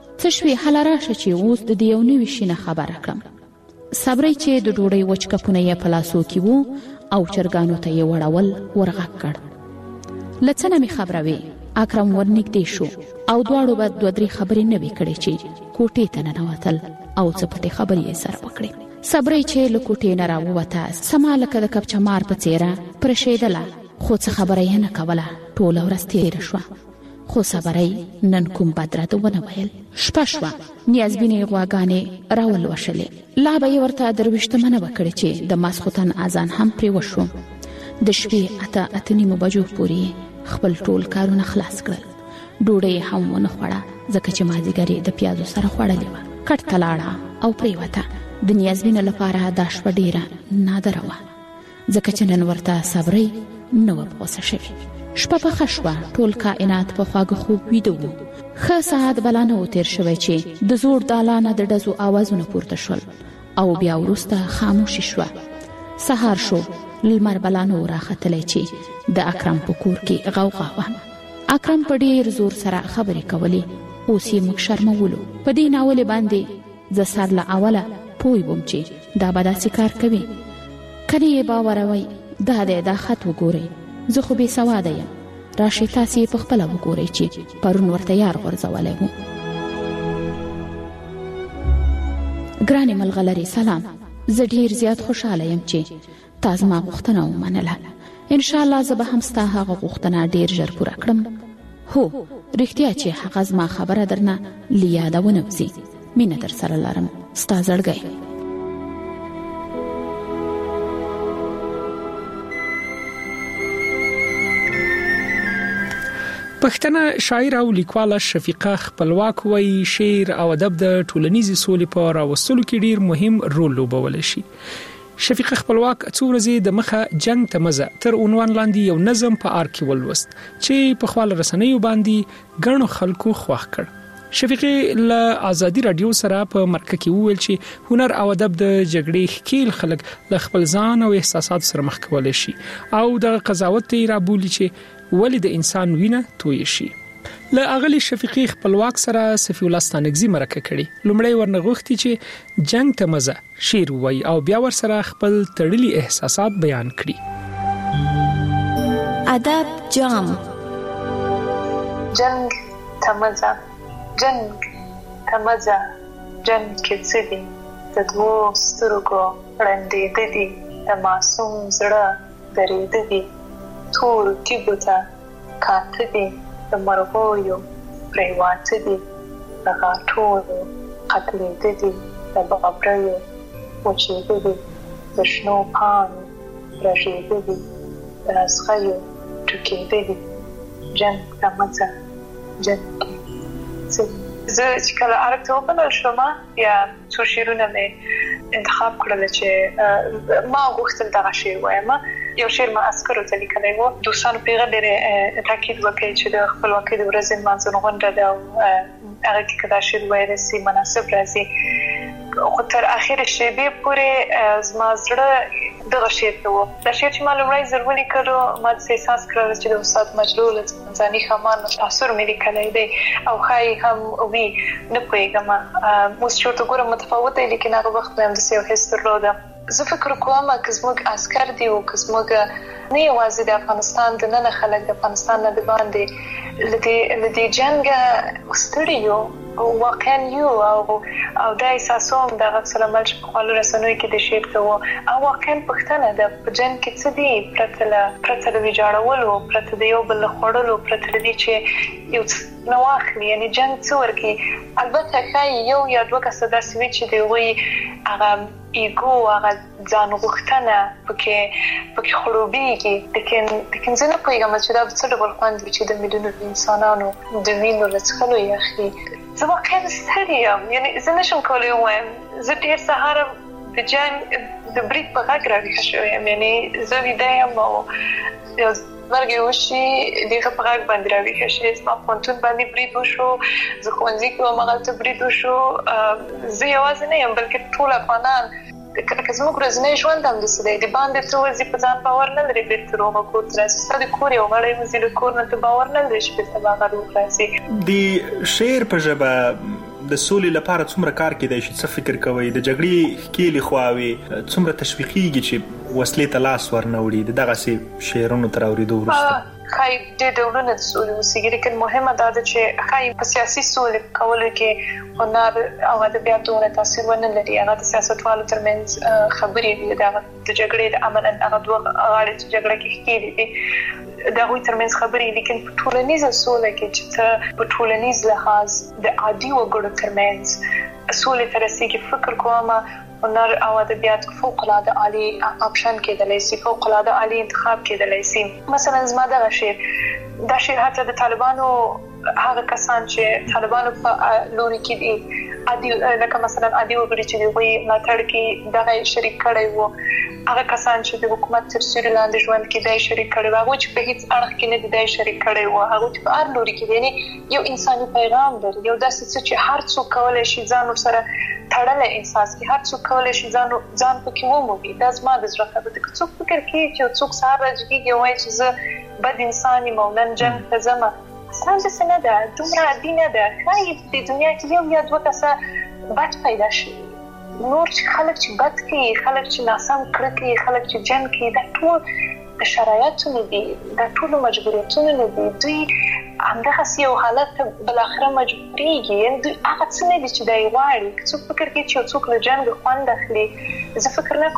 چې اوس د دې یو نوي شي نه خبره کړم. صبرۍ چې د ډوډۍ وچ کپونه یې په لاسو کې وو او چرګانو ته یې وړول ورغږ کړ. له څه نه مې خبره وې. اکرم ورنږدې شو او دواړو به 2-3 خبرې نه وې کړې چې کوټې ته ننوتل او څه پټې خبرې یې سره وکړې. صبرۍ چې له کوټې نه راووته سما لکه د کبچمار په څېره پرشېدله خو څه خبره یې نه کوله. ټوله ورځ تېره شوه خو صبرۍ نن کوم بد راته ونه ویل. شپه شوه. نیازبینې غواګانې راولوشلې. لا به یې ورته درویشتمنه وکړې چې د ماسخوتن اذان هم پرې وشو. د شپې 8-8:30 بجو پورې خپل ټول کارونه خلاص کړل. ډوډۍ هم ونه خوړه ځکه چې مازیګر د پیازو سره خوړلې وه. کټ ته لاړه او پریوته. د نیازبینو لپاره دا شپه ډیره نادره وه ځکه چې نن ورته صبري نه وه په غوسه شوې. شپه پخه شوه. ټول کائنات په خواږه خوب ویده وو. ښه ساعت بلا نه و تېر شوی چې د زوړ دالانه د ډزو آوازونه پورته شول او بیا وروسته خاموشي شوه. سهار شو. لمر بلا نه و راختلی چې د اکرم په کور کې غوغا وه. اکرم په ډیر زور سره خبرې کولې. اوس یې موږ شرمولو. په دې ناولې باندې زه سر له اوله پوی وم چې دا به داسې کار کوي. کله یې باوروئ دا دی دا خط وګورئ. زه خو بې سواده یم. راشئ تاسې یې په خپله وګورئ چې پرون ورته یار غورځولی و. ګرانې ملغلرې سلام. زه ډیر زیات خوشحاله یم چې تا زما غوښتنه ومنله. انشاءالله زه به هم ستا هغه غوښتنه ډیر ژر پوره کړم. هو رښتیا چې هغه زما خبره درنه له یاده ونه وځي. مینه در سره لرم. ستا زړګی. پښتنه شاعر او لیکواله شفیقه خپلواک وایي شعر او ادب د ټولنیزې سولې په راوستلو کې ډیر مهم رول لوبولی شي. شفیقه خپلواک څو ورځې د مخه جنگ ته مزه تر عنوان لاندې یو نظم په آر کې ولوست چې په خپل رسنیو باندې ګڼو خلکو خوښ کړ. شفیقه له آزادي رادیو سره په مرکه کې وویل چې هنر او ادب د جګړې ښکیل خلک له خپل ځان او احساسات سره مخ کولی شي او د قضاوت یې رابولي چې ولې د انسان وینه توی شي. له اغلی شفیقه خپلواک سره صفی الله ستانکزی مرکه کړي. لومړی ورنغوښتي چې جنگ ته مزه شعر وایي او بیا ور سره خپل تړلي احساسات بیان کړي. ادب جام. جنگ ته مزه جنگ ته مزه جنگ کې څه دي د دوو سترګو ړندېده دي د معصوم زړه درېده دي تور تیږو ته کاته دي د مرغویو پرېواته دي د غاټولو ختلېده دي د بابریو وچېده دي د شنو پاڼو رژېده دي د اغزیو ټوکېده دي جنګ ته مزه جنګ کې زه چې کله عرب ته وبلل شوم یا څو شعرونه مې انتخاب کړل چې ما غوښتل دغه شعر وایم. یو شعر ما عسکرو ته لیکلی و. دوستانو پرې ډېر تاکید وکړی چې د خپلواکۍ د ورځې لمانځنه غونډه ده او هغه کې که دا شعر ویلی سي مناسب راځي. خو تر اخره شیبې پورې زما زړه دغه شعر ته و. دا شعر چې ما لومړی ځل ولیکلو ما داسې احساس کړل چې د استاد مجلول ځاني خمان تاثر مې لیکلی دی او ښایي هم وي نه پوهېږم. اوس چې ورته ګورم متفاوت دی لیکن هغه وخت مې همداسې یو حس درلوده. زه فکر کوم که زموږ عسکر دي او که زموږ نه یوازې د افغانستان د ننه خلک د افغانستان نه د باندې له دې جنګه ستړي یو واقعا یو او دا احساسوم د هغه سره مل چې په خپلو رسنیو کې د شعر ته و او واقعا پوښتنه ده په جنګ کې څه دي پرته له ویجاړولو پرته د یو بل له خوړلو پرته له دې چې یو څه نه واخلي. یعنې جنګ څه ورکوي؟ البته ښایي یو یا دوه کسه داسې وي چې د هغوی هغه ایګو هغه ځان غوښتنه پکې خړوبېږي. لیکن زه نه پوهېږم چې دا به څه ډول خوند وي چې د میلیونو انسانانو د وینو له څښلو یې اخلي. زه واقعا ستړې یم. یعنې زه نشم کولی ووایم زه ډېر سهار د جنګ د برید په غږ راویښه شوې یم. یعنې زه ویده یم او یو مرګ یې وشي د هغه په غږ باندې راویښه شي. زما پوهنتون باندې برید وشو، زه ښوونځي کې وم هغلته برید وشو. زه یوازې نه یم بلکې ټول افغانان که زموږ ورځنی ژوند همداسې دی. د باندې ته ورځي په ځان باور نه لري بېرته روغه کور ته راسي. ستا د کور یو غړی وځي له کور نه ته باور نه لري چې بېرته به هغه روغ راسي. د شعر په ژبه د سولې لپاره څومره کار کېدای شي؟ څه فکر کوئ؟ د جګړې ښکېلې خواوې څومره تشویقېږي چې وسلې ته لاس ورنه وړي د دغسې شعرونو تر اورېدو وروسته؟ ښایي ډېر ډولونه د سولې اوسېږي لیکن مهمه دا ده چې ښایي په سیاسي سولې کولو کې هنر او ادبیات دونه تاثیر ونه لري. هغه د سیاستوالو ترمنځ خبرې دي د جګړې د عملاً هغه دوه غاړې چې جګړه کې ښکېلې دي د هغوی ترمنځ خبرې. لیکن په ټولنیزه سوله کې چې ته په ټولنیز لحاظ د عادي وګړو ترمنځ سولې ته رسېږي، فکر کوم هنر او ادبیات فوق العاده عالی اپشن کېدلی سي، فوق العاده عالی انتخاب کېدلی سي. مثلا زما دغه شعر دا شعر حتی د طالبانو هغه کسان چې طالبانو په لوري کې دي عادي لکه مثلا عادي وګړي چې دوی ماتړ کې دغه شریک کړي وو هغه کسان چې د حکومت تر سیوري لاندې ژوند کې دای شریک کړي وو چې په هیڅ اړخ کې نه دای شریک کړي وو هغه چې په هر لوري کې دی یو انساني پیغام لري یو داسې څه چې هر څوک کولای شي ځان سره تړل احساس کې هر څوک کولای شي ځان پکې ومومي دا زما د زړه خبره ده څوک فکر کوي چې څوک سهار راځي وایي چې زه بد انسان یم او نن جنګ ته ځم څنګه څنګه ده دومره عادي نه ده ښایي په دنیا کې یو یا دوه کسه بد پیدا شي نور چې خلک چې بد کوي خلک چې ناسم کړه کوي خلک چې جنګ کوي دا ټول شرایطونه دي دا ټول مجبوریتونه نه دي دوی همدغه یو حالت بل اخره مجبورېږي یعنې دوی هغه څه نه دي چې دی غواړي څوک فکر کوي چې یو څوک له جنګ خوند اخلي زه فکر نه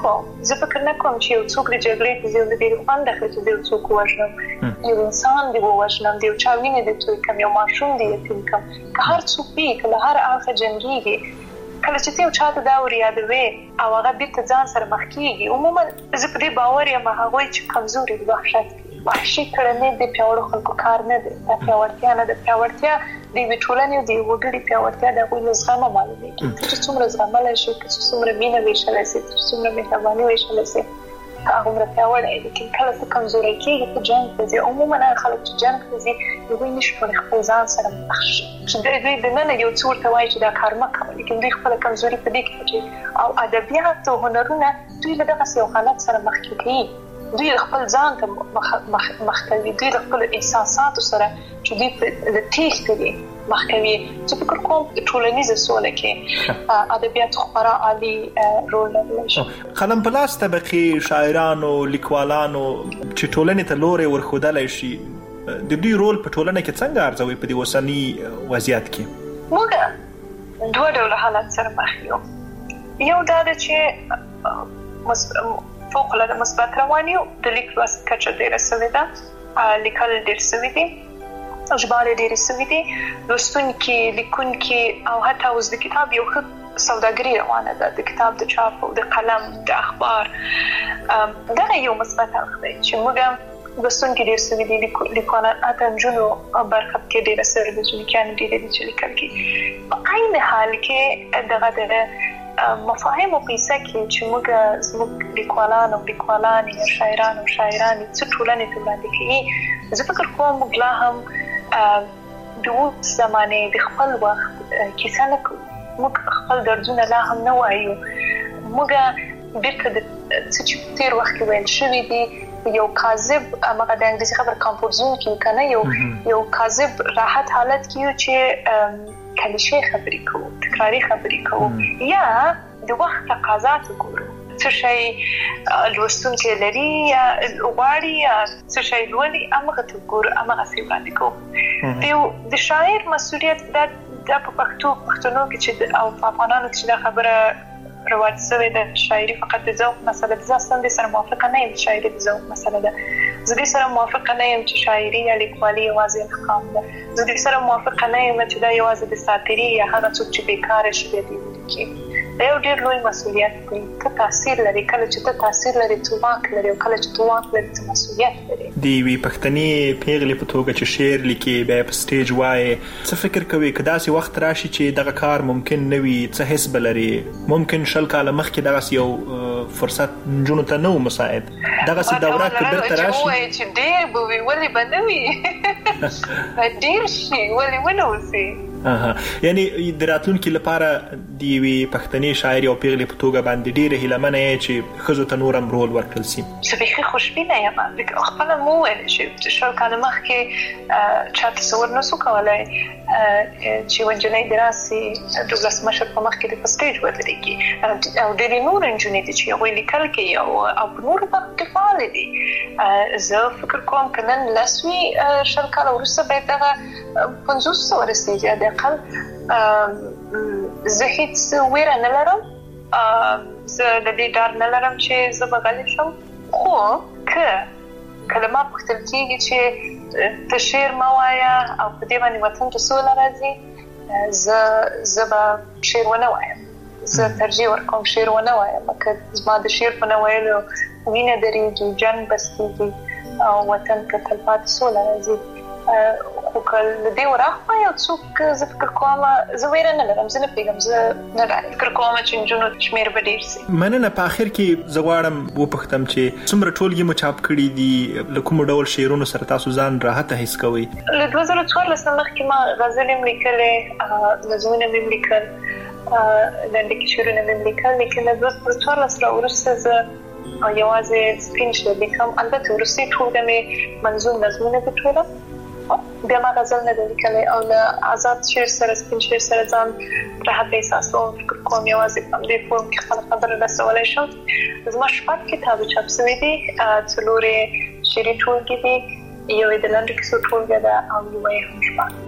کوم چې یو څوک د جګړې په ځای ډېر خوند اخلي چې یو څوک ووژنم یو انسان دی ووژنم د یو چا وینې دې توی کړم یو ماشوم دی یتیم کړم که هر څوک وي که له هر اړخه جنګېږي کله چې ته یو چاته دا ور یادوي او هغه بیرته ځان سره مخ کېږي عموما زه په دې باور یم هغوی چې کمزوري دي وحشت وحشي کړنې د پیاوړو خلکو کار نه دی دا پیاوړتیا نه ده پیاوړتیا د یوې ټولنې او د یو وګړي پیاوړتیا د هغوی له زغمه معلومېږي چې څومره زغملی شي که څومره مینه ویشلی شي چې څومره مهرباني ویشلی شي هغومره پیاوړی لیکن کله ته کمزوری کېږي ته جنګ ته ځي عموما هغه خلک چې جنګ ته ځي هغوی نشي کولی خپل ځان سره مخ شي چې دوی دننه یو څه ورته وایي چې دا کار مه کوه لیکن دوی خپله کمزوري په دې کې پټوي او ادبیات او هنرونه دوی له دغسې یو حالت سره مخکې کوي دوی خپل ځان ته مخ کوي دوی خپل احساساتو سره چې دوی د تېښتې دي مخ کوي چې فکر کوم ټولنیزه سوله کې ادبیات خورا عالي رول لرلی شي قلم په لاس طبقې شاعرانو لیکوالانو چې ټولنې ته لوري ورښودلی شي د دوی رول په ټولنه کې څنګه ارزوي په دې اوسني وضعیت کې موږ دوه ډوله حالت سره مخ یو یو دا ده چې فوق العاده مثبت روان یو د لیک لوست کچه ډېره سوې ده لیکل ډېر سوي دي ژباړې ډېرې سوي دي لوستونکي لیکونکي او حتی اوس د کتاب یو ښه سوداګري روانه ده د کتاب د چاپ او د قلم د اخبار دغه یو مثبت اړخ دی چې موږ لوستونکي ډېر سوي دي لیکوالان حتی نجونو برخه کې ډېره سوې ده چې لیکیانې ډېرې دي چې لیکل کوي په عین حال کې دغه د مفاهیم او پیسه کې چې موږ زموږ لیکوالان او لیکوالانې شاعران او شاعرانې څه ټولنې ته وړاندې کوي زه فکر کوم موږ لا هم د اوس زمانې د خپل وخت کیسه نه کوو موږ خپل دردونه لا هم نه وایو موږ بیرته د څه چې تېر وخت کې ویل شوي دي یو کاذب هغه د انګلیسي خبره کمفورټ زون کې کنه یو کاذب راحت حالت کې چې کلیشې خبرې کوو تکراري خبرې کوو یا د وخت تقاضات وګورو څه شی لوستونکی لري یا غواړي یا څه شی لولي همغه ته وګورو همغسې وړاندې کوو د شاعر مسؤلیت دا په پښتنو کې چې او په افغانانو کې چې دا خبره رواج شوې ده شاعري فقط د ذوق مسله ده زه اصلا دې سره موافقه نه یم شاعري د ذوق مسله ده زه دې سره موافقه نه یم چې شاعري یا لیکوالي یوازې انتقام ده زه دې سره موافقه نه یم چې دا یوازې د ساتیري یا هغه څوک چې بیکاره شي بیا دې ولیکي دا یو ډېر لوی مسؤلیت دی ته تاثیر لري کله چې ته تاثیر لري ته واک لري او کله چې ته واک لري ته مسؤلیت لري د یوې پښتنې پیغلې په توګه چې شعر لیکي بیا په سټیج وایي څه فکر کوي که داسې وخت راشي چې دغه کار ممکن نه وي څه حس به لري ممکن 20 کاله مخکې دغسې یو فرصت نجونو ته نه و مساعد دغسې دوره که بیرته راشي ووایي چې ډېر به وي ولې به نه وي ډېر شي ولې ونه اوسي یعنی د راتلونکي لپاره د یوې پښتنې شاعرې او پیغلې په توګه باندې ډېره هیلهمنه یې چې ښځو ته نور هم رول ورکړل شي زه بیخي خوشبینه یم خپله مو وویل چې 20 کاله مخکې چا تصور نسو کولی چې یوه نجلۍ دې راسي د ولسمشر په مخ کې دې په سټیج ودرېږي او ډېرې نورې نجونې دي چې هغوی لیکل کوي او په نورو برخو کې فعالې دي زه فکر کوم که نن 20 کاله وروسته باید دغه 50 ته ورسېږي د اقل زه هیڅ ویره نه لرم زه د دې ډار نه لرم چې زه به غالب شم خو کله ما پوښتل کېږي چې ته شعر مه وایه او په دې باندې وطن ته سوله راځي زه به شعر ونه وایم زه ترجیح ورکوم شعر ونه وایم که زما د شعر په نه ویلو وینه درېږي جنګ بس کېږي او وطن ته تلپاتې سوله راځي وکړ دې ورخه یو څوک زه فکر کوم زه ویره نه لرم زه نه پیغام زه نه فکر کوم چې جنونو شمیر به ډیر سي مننه په اخر کې زغواړم وپختم چې څومره ټولګي مو چاپ کړي دي لکه کوم ډول شعرونو سره تاسو ځان راحت حس کوئ له 2014 مخکې ما غزل لیکلې نظمونه مې لیکل لنډ کې شعرونه مې لیکل لیکن له 2014 وروسته زه یوازې سپین شعر لیکم البته وروسته ټولګه مې منظوم نظمونه ټوله بیا ما غزل نه لیکلې او له آزاد شعر سره سپین شعر سره ځان راحت احساسوم فکر کوم یوازې په دې فورم کې خپل خبره رسولای شم زما شپږ کتاب چاپ شوي دي څلور شعري ټولګې دي یو د لنډو کیسو ټولګه ده او یو یې هم شپږ